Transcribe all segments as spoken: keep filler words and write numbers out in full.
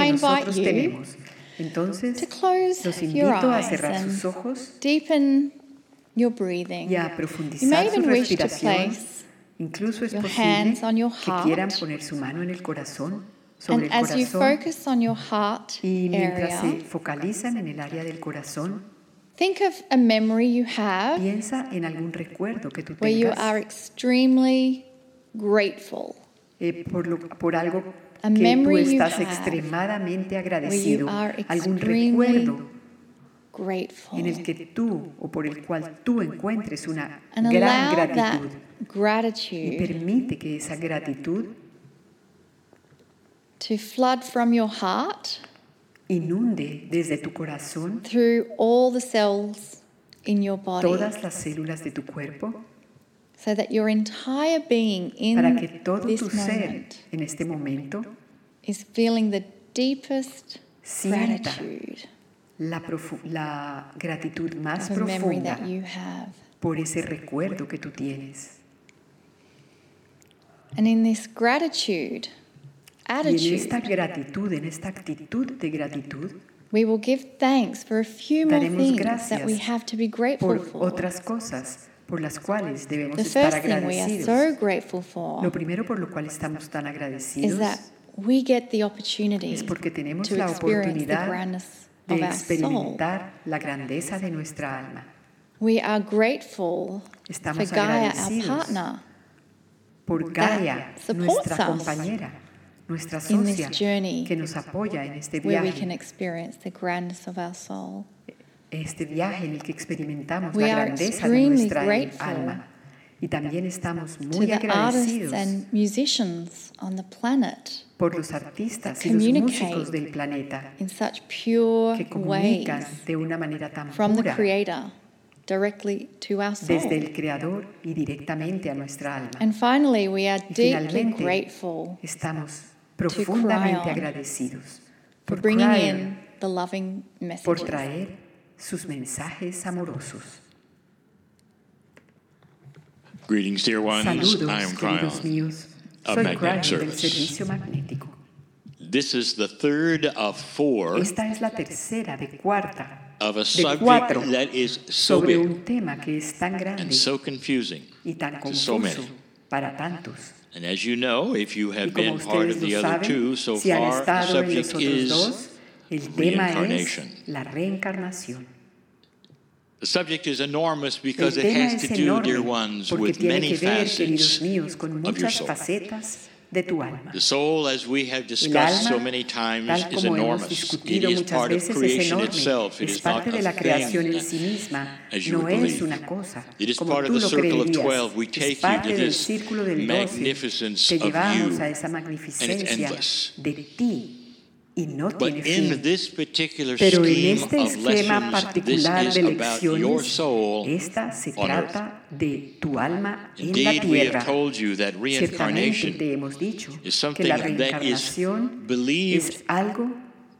I nosotros invite you tenemos. Entonces, to close los your invito a eyes cerrar and sus ojos deepen your breathing. y a You profundizar may su even wish to respiración. place Incluso es your posible hands on your que quieran heart. poner su mano en el corazón, sobre And el as you corazón, focus on your heart y mientras area, se focalizan en el área del corazón, think of a memory you have piensa en algún recuerdo que tú where you tengas are extremely grateful. eh, por, lo- por algo A que tú memory you estás have extremadamente agradecido, where you are algún extremely recuerdo Grateful. en el que tú o por el cual tú encuentres una And gran allow that gratitud y gratitude permite que esa gratitud to flood from your heart inunde desde tu corazón through all the cells in your body, todas las células de tu cuerpo, so that your entire being para que in todo this tu ser moment en este momento is feeling the deepest sienta gratitude la, profu- la gratitud más of a memory profunda that you have. por ese recuerdo que tú tienes. And in this gratitude, Y en attitude, esta gratitud, en esta actitud de gratitud, we will give thanks for a few more daremos things gracias that we have to be grateful por for. otras cosas por las cuales debemos The estar first thing we are agradecidos. so grateful for Lo primero por lo cual estamos tan is agradecidos that we get the opportunity es porque tenemos to la experience the oportunidad grandness de of our soul. experimentar la grandeza de nuestra alma. We are grateful for Estamos Gaia, our agradecidos partner, por Gaia, that supports nuestra us compañera, nuestra in this socia, journey que nos apoya en este where we viaje, can experience the grandness of our soul. este viaje en el que experimentamos We la are grandeza de extremely nuestra grateful alma. Y también estamos To muy the artists agradecidos and musicians on the planet por los artistas that y los communicate músicos del planeta in such pure que ways comunican de una manera tan from the pura Creator directly to our soul. desde el Creador y directamente a nuestra alma. And finally, we are Y deeply finalmente grateful estamos profundamente Cryon agradecidos for por bringing Cryon, in the loving por messages. traer sus mensajes amorosos. Greetings, dear ones. Saludos, I am queridos Cryon míos. of Soy Magnetic Cryon del Service. Servicio Magnético. This is the third of four Esta es la tercera de cuarta of a de cuatro subject that is so sobre big un tema que es tan and grande so confusing y tan to so confuso many. para tantos. And as you know, if you Y have como been part ustedes of the lo other saben, two so si han far, the estado en los subject otros is dos, el tema es reincarnation. la reencarnación. The subject is enormous because El it tema has es to do, dear enorme ones, porque with tiene many que ver, queridos facets míos, con of your muchas soul. facetas de tu alma. The soul, as we have El discussed so alma, many times, tal is como hemos enormous. It discutido is muchas part of veces, es creation enorme. itself. It Es is not parte de a la creación thing en sí misma, as you no would es believe. una cosa, It is como part of tú the lo circle of creerías. twelve. We Es take you parte to del this círculo del doce. magnificence Te of llevamos you, a esa and it's magnificencia endless. de ti y no But tiene in fin. this particular Pero en scheme este of esquema lessons, this particular is de about your lecciones, soul esta se on earth. trata de tu alma en la Indeed, we have tierra. told you that Ciertamente reincarnation te hemos dicho is que something la that is reencarnación believed, es algo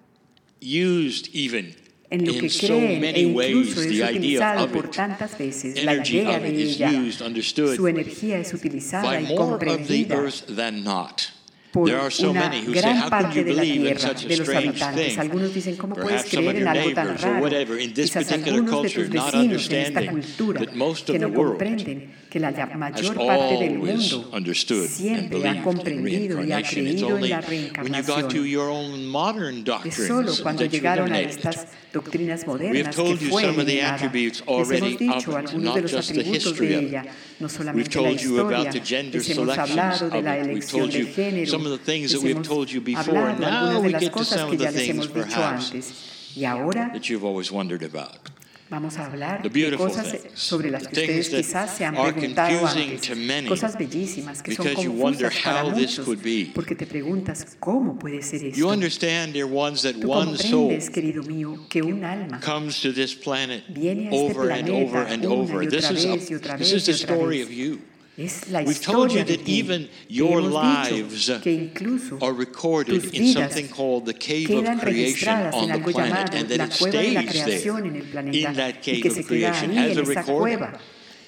used even en lo que in so creen e many ways. incluso es The idea utilizado of por it, tantas veces. La energy idea of de it is ella, used, understood su energía es utilizada by y more of the comprendida earth than not. por There are so una many who say, gran how can parte you de la believe in tierra, such a de los strange habitantes. thing? Algunos dicen, ¿cómo puedes Perhaps some of creer en your algo tan neighbors or raro? whatever in this Quizás particular algunos de culture tus not vecinos en esta understanding cultura that most of que the no world comprenden que la has mayor parte del always mundo understood and siempre ha believed in comprendido y ha reincarnation. It's creído only en la when you got to reencarnación. your own modern Es solo doctrines cuando that you llegaron a eliminated it. estas doctrinas We have modernas que told you fue some of the eliminada. attributes Les already hemos of dicho it, algunos not de los just the atributos history de of it. ella, no We've solamente la told you historia. about the gender Les hemos selections hablado de of la it. We've elección told de you género. some of the things Les that we have hemos told you before. hablado Now algunas de we las get to cosas some que of the ya les things hemos dicho perhaps antes. Y ahora that you've always wondered about. vamos a hablar The de beautiful cosas things, sobre las que things ustedes that quizás se han are preguntado confusing antes. to many, Cosas bellísimas que son because you wonder confusas para how this muchos. could be. Porque te preguntas, ¿cómo puede ser You esto? understand, dear ones, that Tú one soul comprendes, querido mío, que un alma comes to this planet viene a este over and over planeta and una over. y This otra is a, vez y otra this vez is y the otra story vez. of you. Es la We've told you historia de that ti. even Te your hemos lives dicho que incluso are recorded tus in vidas something called the cave quedan of creation registradas on en the algo planet, llamado and that la it cueva de la stays creación en el there planeta in that y cave que of se queda creation ahí as en a esa recording. cueva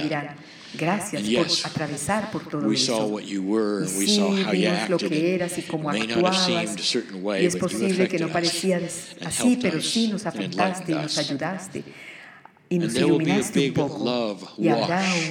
that. dirán, gracias And yes, por atravesar por todo We saw eso. what you were, Y and we sí, saw how you vimos lo acted. que It eras y cómo may not have actuabas. seemed a certain Y way, es but you posible que no affected us parecía and así, helped pero us sí nos and afectaste y enlightened nos us. ayudaste. Y nos And there will be a iluminaste un big poco. love Y habrá wash un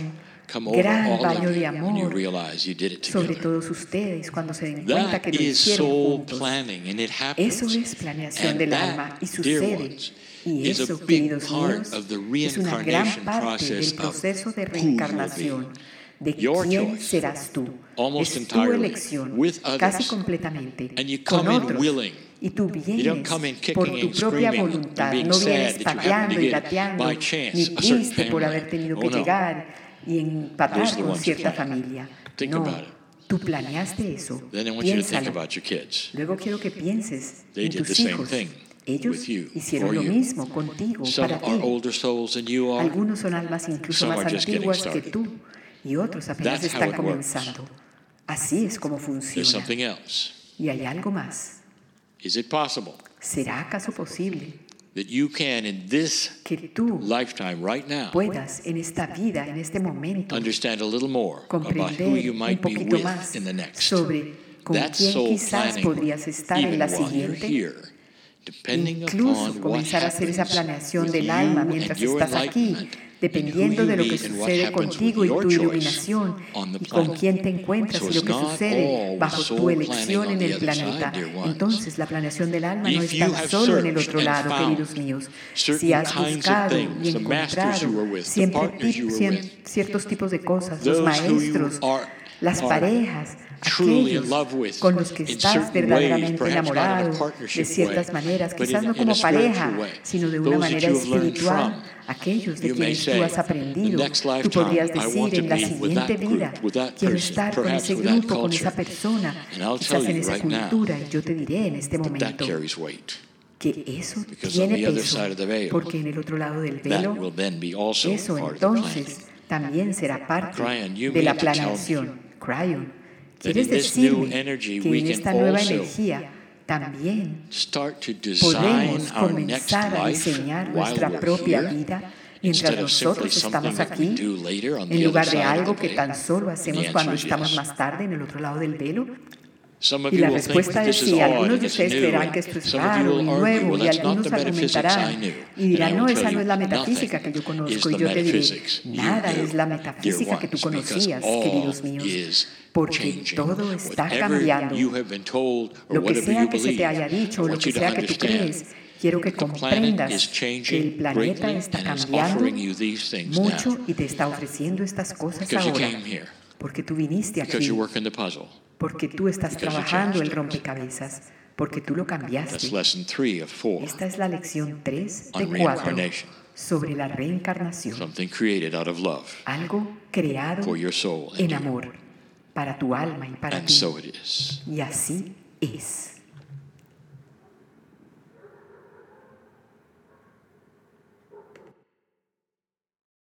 come over gran all baño of de you when you amor realize you did it sobre together. todos ustedes cuando se den cuenta That que lo is hicieron soul juntos. planning, and it Eso happens. es planeación And del that, alma y dear sucede. ones, Y is a eso, big queridos part míos, of the es una gran reincarnation parte process del of proceso de who you will reencarnación, be. de Your quién choice, serás tú. almost Es tu entirely, elección, with others. casi completamente, And you con come in otros. willing. Y tú You vienes don't come in kicking por tu and propia screaming and voluntad, being no sad vienes that you happen to pateando y get, gateando, by chance, ni a certain triste por family. haber tenido Oh, que no. llegar y empatar Those are the con ones you cierta plan. familia. Think No, about it. tú planeaste eso, Then I want you to think piénsalo. about your kids. Luego quiero que pienses They en did the tus same hijos. thing Ellos with you, hicieron for lo you. mismo contigo, Some para are ti. older souls than you are. Algunos son almas incluso Some más are just getting antiguas que started. tú y otros apenas That's how están it works. comenzando. Así es como There's funciona. something else. Y hay algo más. Is it possible ¿Será acaso posible that you can, in this que tú lifetime right now, puedas en esta vida, en este momento, understand a little more about who comprender you un might be poquito with más in the next? sobre con That's quién soul quizás planning, podrías estar en even la while you're siguiente? here, depending Incluso upon what comenzar a hacer esa happens planeación with del you alma and mientras your estás aquí, enlightenment, dependiendo and who de lo you que meet and what sucede happens contigo with y your tu choice iluminación on the y con planet. quién te encuentras So y lo it's que not sucede all bajo soul tu planning elección on en the el other planeta. side, dear ones. Entonces la planeación del alma no If está you have solo en el searched otro and lado, found queridos míos. Si certain has kinds of buscado things, y the masters you were encontrado with, the siempre partners you tip- were cien- with, ciertos tipos de cosas, those los who you maestros, are- las are parejas, truly in aquellos love with con los que in estás certain verdaderamente ways, perhaps not in a enamorado partnership de ciertas way, maneras, but quizás in- no in como a spiritual pareja, way. sino de Those una that manera you have learned espiritual, from. aquellos de You may quienes tú say, has aprendido. "The next Tú lifetime, podrías I want decir to en la be with siguiente that group, vida, with that quiero person, estar con perhaps ese with that grupo, con culture." esa persona, And I'll quizás tell en you esa right now cultura, y yo te diré en este That momento carries weight. que eso Because on tiene the other peso, side of the veil, porque en el otro lado del That velo, will then be also eso part of the plan. entonces también será parte Cryon, you de la mean to tell me planeación. Cryon, that ¿quieres in this new decirme energy que we en can esta nueva also energía también Start to design podemos our next comenzar a life diseñar while nuestra we're propia here, vida instead mientras of simply nosotros estamos something that we aquí, do later on en the other lugar de side of algo the que veil? tan solo hacemos The cuando answer is estamos yes. más tarde en el otro lado del velo? Some of Y you la will think respuesta that es this is sí. odd Algunos and de it's ustedes new, creerán and que esto es some of you raro y will argue, nuevo, well, y that's not algunos the metaphysics I argumentarán knew. y And I dirán, no, will esa tell no you, es la metafísica nothing que yo is conozco. the Y yo te diré, metaphysics you nada knew, es la dear metafísica que tú ones, because conocías, all queridos míos, is porque changing. todo está Whatever cambiando. you have been told or Lo que whatever sea you que se te believe, haya dicho I o lo want que you to sea que tú understand crees, quiero que the planet comprendas is que el changing planeta greatly está and is cambiando offering you these things mucho now y te está ofreciendo estas cosas because you ahora. came here, Porque tú viniste because aquí, you're working the puzzle. porque tú estás because you trabajando changed el it. rompecabezas, porque tú lo That's cambiaste. lesson three of four. Esta es la lección tres On de cuatro reincarnation. sobre la reencarnación. Something created out of love Algo creado for your soul and en you. amor para tu alma y para And ti. so it is. Y así es.